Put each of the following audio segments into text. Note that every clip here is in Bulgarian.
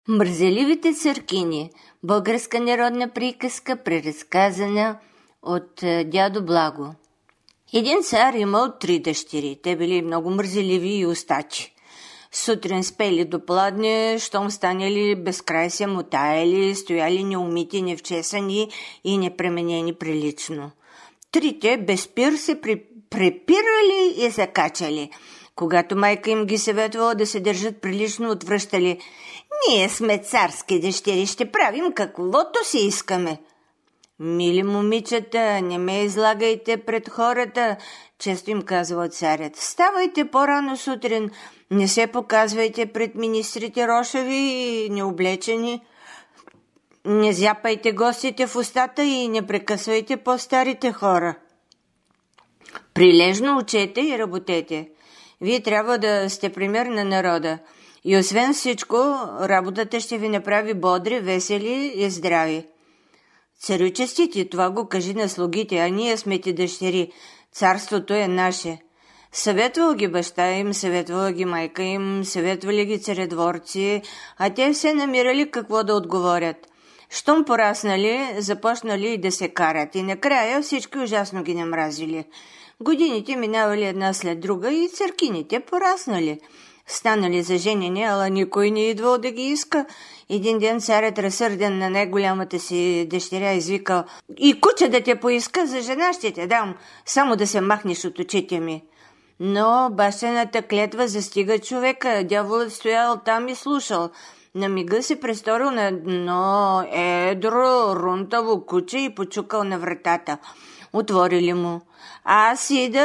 Мързеливите църкини. Българска народна приказка, преразказана от дядо Благо. Един цар имал 3 дъщери. Те били много мързеливи и устачи. Сутрин спели до пладне, щом станали безкрай се мотаяли, стояли неумити, невчесани и непременени прилично. 3 без пир се препирали и се качали. Когато майка им ги съветвала да се държат прилично, отвръщали: „Ние сме царски дъщери, ще правим каквото си искаме." „Мили момичета, не ме излагайте пред хората", често им казвал царят. „Ставайте по-рано сутрин, не се показвайте пред министрите рошави и необлечени. Не зяпайте гостите в устата и не прекъсвайте по-старите хора. Прилежно учете и работете. Вие трябва да сте пример на народа. И освен всичко, работата ще ви направи бодри, весели и здрави." „Царю честити, това го кажи на слугите, а ние сме ти дъщери. Царството е наше." Съветвал ги баща им, съветвала ги майка им, съветвали ги царедворци, а те все намирали какво да отговорят. Щом пораснали, започнали и да се карат, и накрая всички ужасно ги намразили. Годините минавали една след друга и църкините пораснали. Станали за женене, ала никой не идвал да ги иска. Един ден царят, разсърден на най-голямата си дъщеря, извикал: „И куче да те поиска, за жена ще те дам, само да се махнеш от очите ми." Но бащината клетва застига човека. Дяволът стоял там и слушал. На мига се престорил на едно едро, рунтаво куче и почукал на вратата. Отворили му. „Аз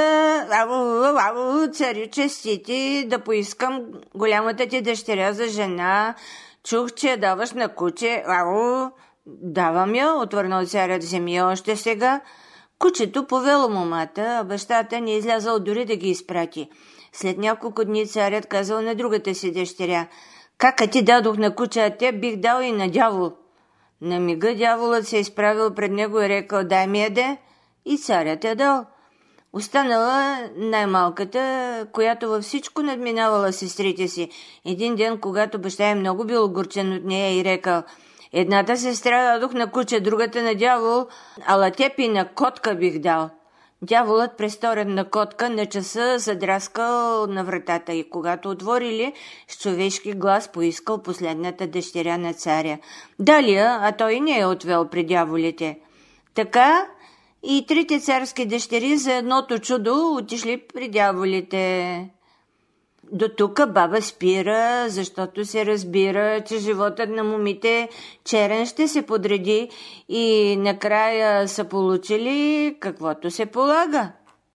ида, царю честити, да поискам голямата ти дъщеря за жена. Чух, че я даваш на куче." „Давам я", отвърнал царят. „Вземи я още сега." Кучето повело момата, а бащата не излязал дори да ги изпрати. След няколко дни царят казал на другата си дъщеря: „Кака ти дадох на куче, а те бих дал и на дявол." На мига дяволът се изправил пред него и рекал: „Дай ми яде." И царят я дал. Останала най-малката, която във всичко надминавала сестрите си. Един ден, когато баща е много бил огорчен от нея, и рекал: „Едната сестра дадох на куче, другата на дявол, ала тепи на котка бих дал." Дяволът, престорен на котка, на часа задраскал на вратата и когато отворили, с човешки глас поискал последната дъщеря на царя. Дали я, а той не е отвел при дяволите. Така и 3 царски дъщери за едното чудо отишли при дяволите. До тук баба спира, защото се разбира, че животът на момите черен ще се подреди и накрая са получили каквото се полага.